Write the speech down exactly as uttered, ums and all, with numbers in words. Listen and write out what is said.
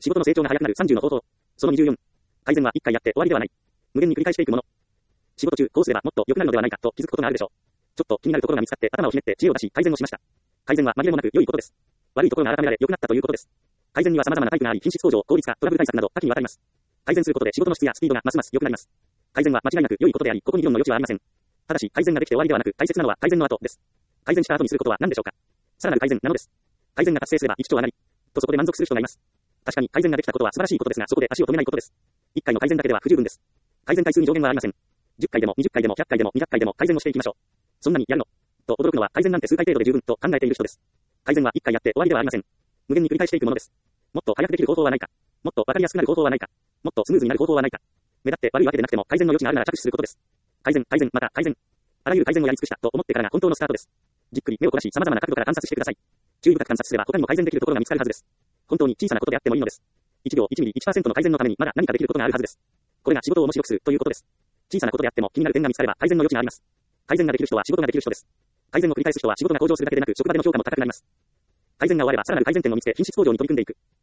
仕事の成長が早くなるさんじゅうの方法。そのにじゅうよん。改善はいっかいやって終わりではない。無限に繰り返していくもの。仕事中、こうすればもっと良くなるのではないかと気づくことがあるでしょう。ちょっと気になるところが見つかって頭をひねって知恵を出し改善をしました。改善は紛れもなく良いことです。悪いところが改められ良くなったということです。改善には様々なタイプがあり、品質向上、効率化、トラブル対策など多岐にわたります。改善することで仕事の質やスピードがますます良くなります。改善は間違いなく良いことであり、ここに議論の余地はありません。ただし、改善ができて終わりではなく、大切なのは改善の後です。改善した後にすることは何でしょうか。さらなる改善なのです。改善が達成すれば一兆上がり。とそこで満足する人がいます。確かに改善ができたことは素晴らしいことですが、そこで足を止めないことです。いっかいの改善だけでは不十分です。改善回数に上限はありません。じゅっかいでもにじゅっかいでもひゃっかいでもにひゃっかいでも改善をしていきましょう。そんなにやるのと驚くのは改善なんて数回程度で十分と考えている人です。改善はいっかいやって終わりではありません。無限に繰り返していくものです。もっと早くできる方法はないか。もっとわかりやすくなる方法はないか。もっとスムーズになる方法はないか。目立って悪いわけでなくても改善の余地があるなら着手することです。改善、改善、また改善。あらゆる改善をやり尽くしたと思ってからが本当のスタートです。じっくり目を凝らし様々な角度から観察してください。注意深く観察すれば他にも改善できるところが見つかるはずです。本当に小さなことであってもいいのです。いちびょういちミリいちパーセントの改善のためにまだ何かできることがあるはずです。これが仕事を面白くするということです。小さなことであっても気になる点が見つかれば改善の余地があります。改善ができる人は仕事ができる人です。改善を繰り返す人は仕事が向上するだけでなく職場での評価も高くなります。改善が終わればさらなる改善点を見つけ品質向上に取り組んでいく。